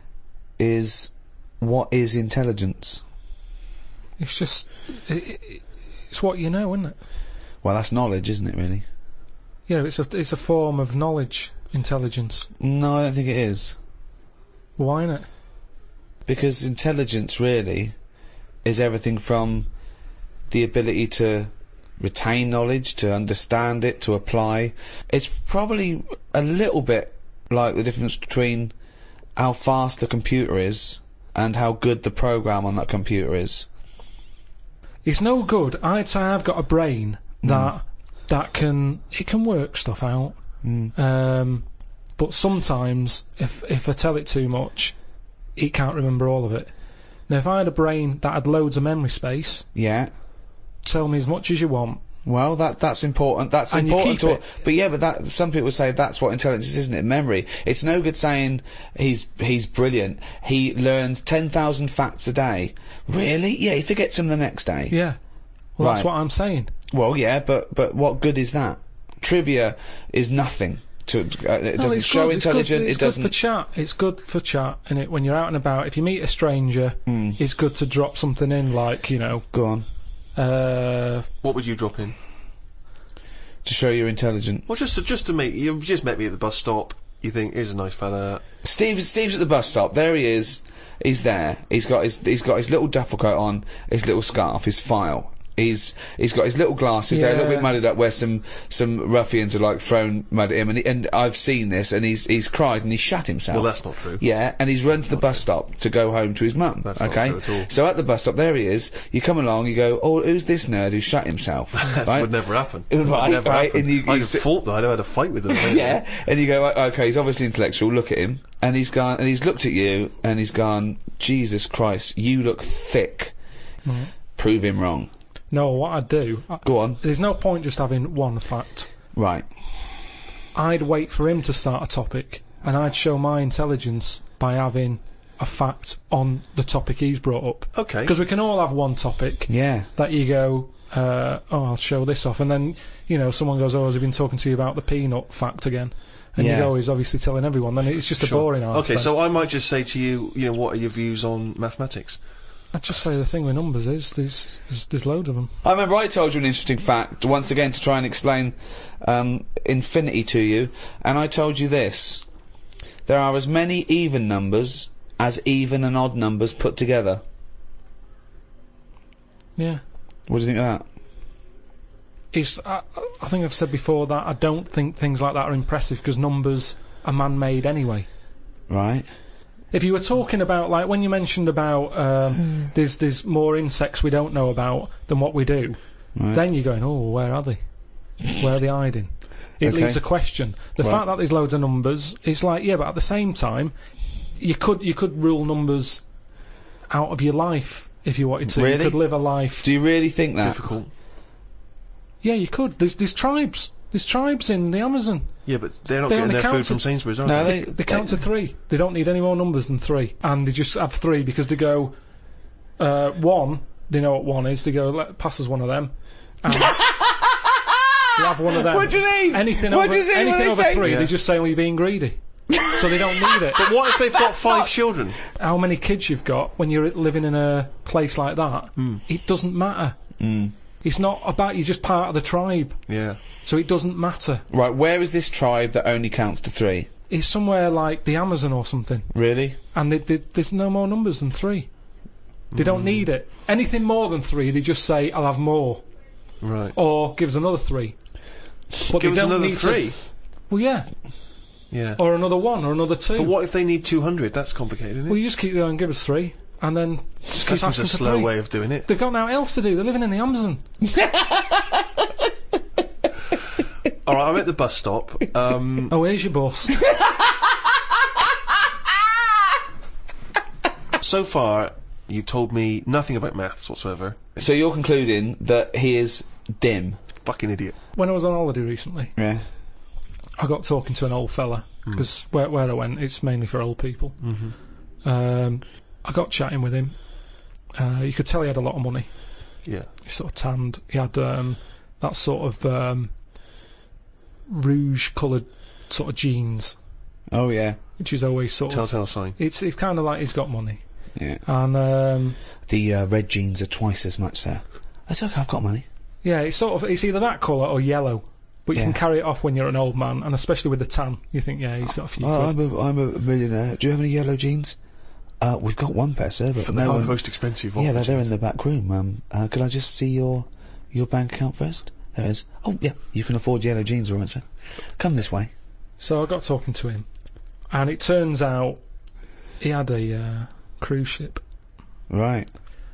is what is intelligence? It's just, it, it, it's what you know, isn't it? Well, that's knowledge, isn't it, really? You know, it's a it's a form of knowledge, intelligence. No, I don't think it is. Why not? Because intelligence, really, is everything from the ability to retain knowledge, to understand it, to apply. It's probably a little bit like the difference between how fast the computer is and how good the program on that computer is. It's no good. I'd say I've got a brain that that can it can work stuff out. Mm. Um, but sometimes, if if I tell it too much, it can't remember all of it. Now, if I had a brain that had loads of memory space, Yeah. tell me as much as you want. Well, that that's important. That's And you important. keep To, it. but yeah, but that some people say that's what intelligence is, isn't it? Memory. It's no good saying he's he's brilliant. He learns ten thousand facts a day. Really? Yeah. He forgets them the next day. Yeah. Well, that's Right. what I'm saying. Well, yeah, but but what good is that? Trivia is nothing. To uh, it No, doesn't it's show good. It's good- intelligence. It's It good doesn't. for chat. It's good for chat, and it when you're out and about. If you meet a stranger, Hmm. it's good to drop something in, like you know, Go on. uh, What would you drop in? To show you're intelligent. Well, just to, just to meet, you've just met me at the bus stop, you think, here's a nice fella. Steve, Steve's at the bus stop. There he is. He's there. He's got his he's got his little duffel coat on, his little scarf, his file. He's he's got his little glasses. They're a little Yeah. bit mudded up, where some some ruffians are like thrown mud at him, and he, and I've seen this, and he's he's cried and he's shat himself. Well, that's not true. Yeah, and he's run to the bus stop to go home to his mum. That's not okay, true at all. so at the bus stop, there he is. You come along, you go, oh, who's this nerd who shut himself? That right? would never happen. Right, Would never right, happen. and you- you I'd have sit- fought them, I'd have had a fight with them. Yeah, and you go, "O- okay, he's obviously intellectual. Look at him, and he's gone, and he's looked at you, and he's gone, Jesus Christ, you look thick. Prove him wrong. no. What I'd do, I, Go on. there's no point just having one fact. Right. I'd wait for him to start a topic, and I'd show my intelligence by having a fact on the topic he's brought up. Okay. Because we can all have one topic Yeah. that you go, uh, oh, I'll show this off, and then you know someone goes, oh, has he been talking to you about the peanut fact again? And Yeah. you go, he's obviously telling everyone. Then it's just a Sure. boring answer. Okay, so I might just say to you, you know, what are your views on mathematics? I'd just say the thing with numbers is there's there's, there's loads of them. I remember I told you an interesting fact, once again to try and explain um, infinity to you, and I told you this. There are as many even numbers as even and odd numbers put together. Yeah. What do you think of that? it's. I, I think I've said before that I don't think things like that are impressive because numbers are man-made anyway. Right. If you were talking about, like, when you mentioned about um, there's there's more insects we don't know about than what we do, Right. then you're going, oh, where are they? Where are they hiding? It Okay. leaves a question. The Right. fact that there's loads of numbers, it's like, yeah, but at the same time, you could you could rule numbers out of your life if you wanted to. Really? You could live a life. Do you really think that? Difficult. Yeah, you could. There's there's tribes. There's tribes in the Amazon. Yeah, but they're not They getting only their food counted- from Sainsbury's, are No, they? they. They count to three. They don't need any more numbers than three, and they just have three because they go uh, one. They know what one is. They go, let pass us one of them. And you have one of them. What do you mean? Anything What over, do you mean when anything they over say- three, Yeah. they just say, "Well, you're being greedy," so they don't need it. But what if they've got five children? How many kids you've got when you're living in a place like that? It doesn't matter. Mm. It's not about you're just part of the tribe, Yeah. so it doesn't matter. Right, where is this tribe that only counts to three? It's somewhere like the Amazon or something, Really? and they, they, there's no more numbers than three. They Hmm. don't need it. Anything more than three, they just say, "I'll have more," Right. or give us another three. But Give they us don't another need to- three. Well, yeah, Yeah. or another one, or another two. But what if they need two hundred? That's complicated, isn't it? Well, you just keep going, give us three, and then just keep This seems asking a for slow three. way of doing it. They've got nothing else to do. They're living in the Amazon. All right, I'm at the bus stop. Um, Oh, here's your bus. so far, you've told me nothing about maths whatsoever. So you're concluding that he is dim? Fucking idiot. When I was on holiday recently, Yeah. I got talking to an old fella because where, where I went, it's mainly for old people. Mm-hmm. Um, I got chatting with him. Uh, you could tell he had a lot of money. Yeah. He sort of tanned. He had um, that sort of um, rouge-coloured sort of jeans, Oh yeah. which is always sort of. Telltale sign. It's it's kind of like he's got money, Yeah. and um, The uh, red jeans are twice as much, sir. That's okay. I've got money. yeah, it's sort of it's either that colour or yellow. But you Yeah. can carry it off when you're an old man, and especially with the tan, you think, yeah, he's got a few. Oh, quid. I'm a, I'm a millionaire. Do you have any yellow jeans? Uh, we've got one pair, sir, but But no they are one. the most expensive. Yeah, of they're, the they're in jeans. the back room. Um, uh, could I just see your your bank account first? There it is. Oh, yeah, you can afford yellow jeans, all right, sir. Come this way. So I got talking to him, and it turns out he had a uh, cruise ship, Right.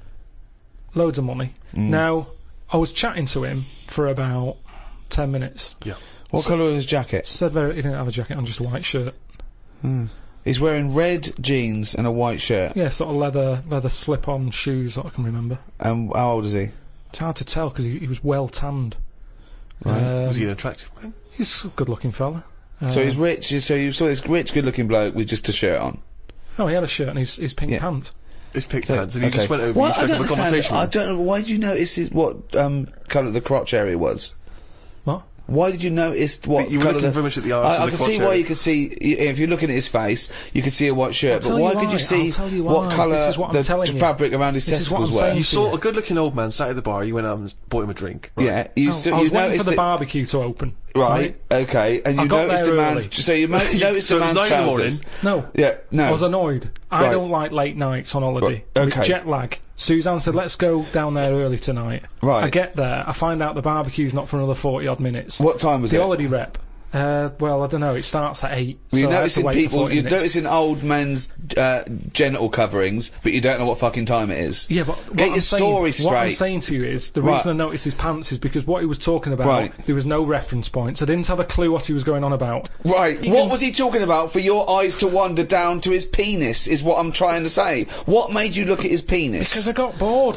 loads of money. Mm. Now I was chatting to him for about ten minutes. Yeah. What So- colour is his jacket? Said very, he didn't have a jacket on, just a white shirt. Hmm. He's wearing red jeans and a white shirt. Yeah, sort of leather leather slip-on shoes that I can remember. And how old is he? It's hard to tell because he, he was well tanned. Right. Um, Was he an attractive man? he's a good-looking fella. So Uh, he's rich. So you saw this rich, good-looking bloke with just a shirt on. No, he had a shirt and his, his pink Yeah. pants. His picked So- hands, and he okay. just went over Why- and I you struck don't up a understand. conversation. I with him. don't know. Why did you notice his, what um, colour the crotch area was? What? Why did you notice what You were colour looking the... very much at the arse I, I and the can see crotch why area. you could see i- if you're looking at his face, you could see a white shirt. I'll But tell why you could you why, see I'll tell you what why. colour This is what I'm the telling t- you. fabric around his This is what testicles I'm were? saying. You to saw you. a good-looking old man sat at the bar. You went out and bought him a drink. Right. Yeah, you, Oh, so I you was waiting noticed for the it- barbecue to open. Right, okay, and I you got noticed a there man's... early. So you mo- noticed So a it was man's nine in the morning. trousers. No. Yeah, no. I was annoyed. I Right. don't like late nights on holiday. Right, okay. With jet lag. Suzanne said, let's go down there early tonight. Right. I get there, I find out the barbecue's not for another forty odd minutes. What time was the it? holiday rep. Uh, well, I don't know, it starts at eight. Well, you're so I had to noticing wait for people, forty you're minutes. noticing old men's uh, genital coverings, but you don't know what fucking time it is. Yeah, but what Get I'm your saying, story What I'm straight. saying to you is, the Right. reason I noticed his pants is because what he was talking about, Right. there was no reference points. I didn't have a clue what he was going on about. Right, You what can- was he talking about for your eyes to wander down to his penis, is what I'm trying to say. What made you look at his penis? Because I got bored.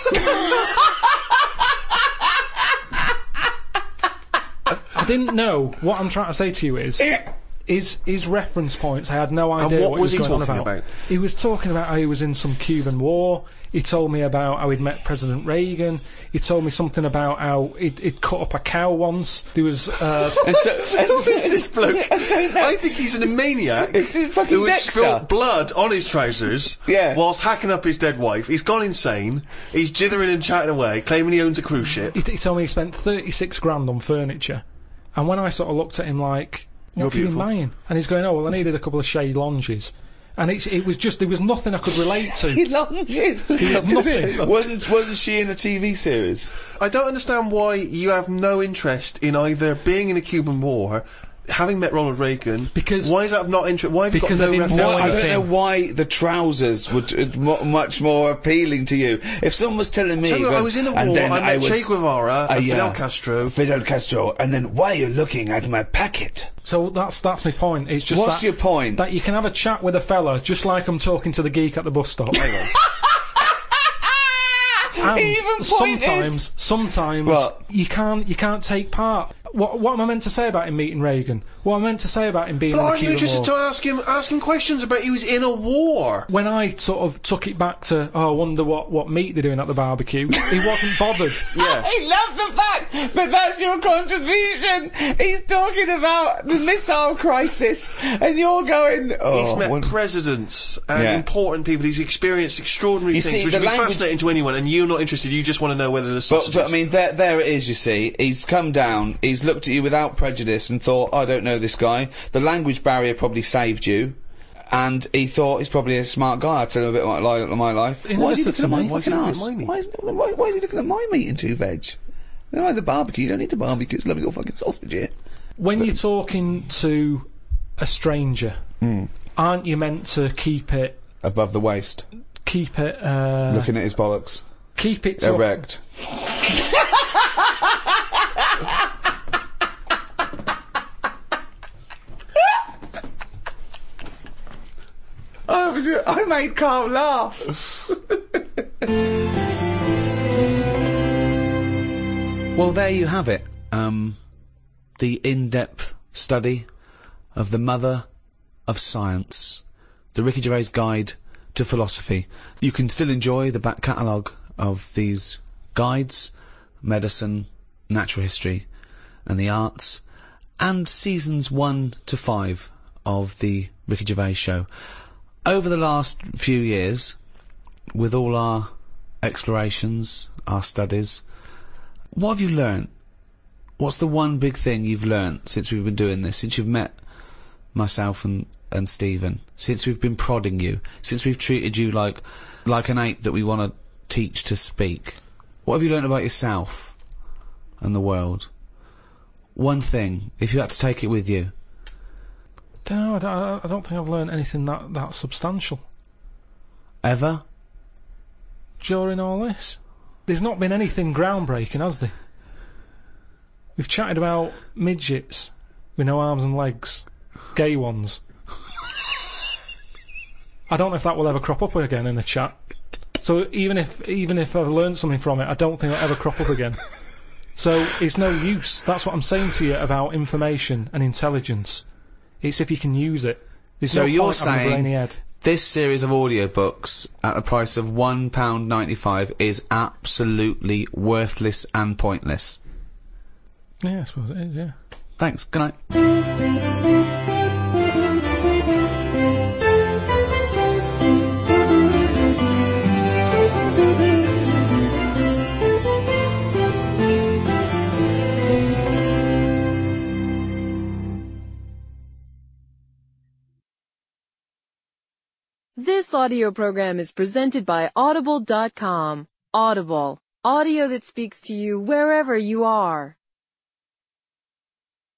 I didn't know. What I'm trying to say to you is, is his reference points. I had no idea what what, was he was he going on talking about. about? He was talking about how he was in some Cuban war. He told me about how he'd met President Reagan. He told me something about how he'd, he'd cut up a cow once. There was. Uh, And so, and Who so- is this bloke? I don't know. I think he's a maniac It's a fucking who has Dexter. spilt blood on his trousers Yeah. whilst hacking up his dead wife. He's gone insane. He's jithering and chatting away, claiming he owns a cruise ship. he, he told me he spent thirty-six grand on furniture. And when I sort of looked at him like, what You're have you been beautiful. buying? And he's going, oh, well, I needed a couple of shade lounges. And it, it was just, there was nothing I could relate to. Elongates. There was nothing. wasn't, wasn't she in a T V series? I don't understand why you have no interest in either being in a Cuban war, having met Ronald Reagan. Because why is that not interest? Why have you got because no I didn't reference? know Well, I don't anything. know why the trousers were t- mu- much more appealing to you. If someone was telling me, Tell you what, that- I was in a and war, then I met was, Che Guevara uh, and yeah, Fidel Castro. Fidel Castro, and then why are you looking at my packet? So that's that's my point. It's just What's that, your point? that you can have a chat with a fella just like I'm talking to the geek at the bus stop. And He even pointed. sometimes, sometimes What? you can't you can't take part. What what am I meant to say about him meeting Reagan? What am I meant to say about him being But in the aren't you Cuban interested War? to ask him ask him questions about he was in a war? When I sort of took it back to, oh, I wonder what, what meat they're doing at the barbecue, he wasn't bothered. Yeah. I love the fact that that's your contribution. He's talking about the missile crisis, and you're going, oh, He's met well- presidents and Yeah. important people. He's experienced extraordinary You things, see, which the would be language- fascinating to anyone. And you're not interested. You just want to know whether the But, sausages. but I mean, there, there it is. You see, he's come down. He's looked at you without prejudice and thought, "I don't know this guy." The language barrier probably saved you, and he thought he's probably a smart guy. I tell him a bit about my, li- my life. He Why never is he said looking to at my me, "Why is fucking he looking ass? at my meat?" Why is, why, why is he looking at my meat and two veg? They like the barbecue. You don't need the barbecue. It's a lovely little fucking sausage here. When you're talking to a stranger, Hmm. aren't you meant to keep it, Above the waist, keep it, uh, looking at his bollocks, keep it to erect. I was, I made Carl laugh. Well, there you have it. Um, the in-depth study of the mother of science, the Ricky Gervais Guide to Philosophy. You can still enjoy the back catalogue of these guides, medicine, natural history, and the arts, and seasons one to five of the Ricky Gervais Show. Over the last few years, with all our explorations, our studies, what have you learnt? What's the one big thing you've learnt since we've been doing this, since you've met myself and, and Stephen, since we've been prodding you, since we've treated you like like an ape that we want to teach to speak? What have you learnt about yourself and the world? One thing, if you had to take it with you. No, I don't, I don't think I've learned anything that, that substantial Ever? during all this. There's not been anything groundbreaking, has there? We've chatted about midgets with no arms and legs, gay ones. I don't know if that will ever crop up again in a chat. So even if even if I've learned something from it, I don't think it'll ever crop up again. So it's no use. That's what I'm saying to you about information and intelligence. It's if you can use it. There's So no you're point having a brainy saying head. this series of audiobooks at the price of one pound ninety-five is absolutely worthless and pointless? Yeah, I suppose it is, yeah. Thanks. Good night. This audio program is presented by Audible dot com. Audible. Audio that speaks to you wherever you are.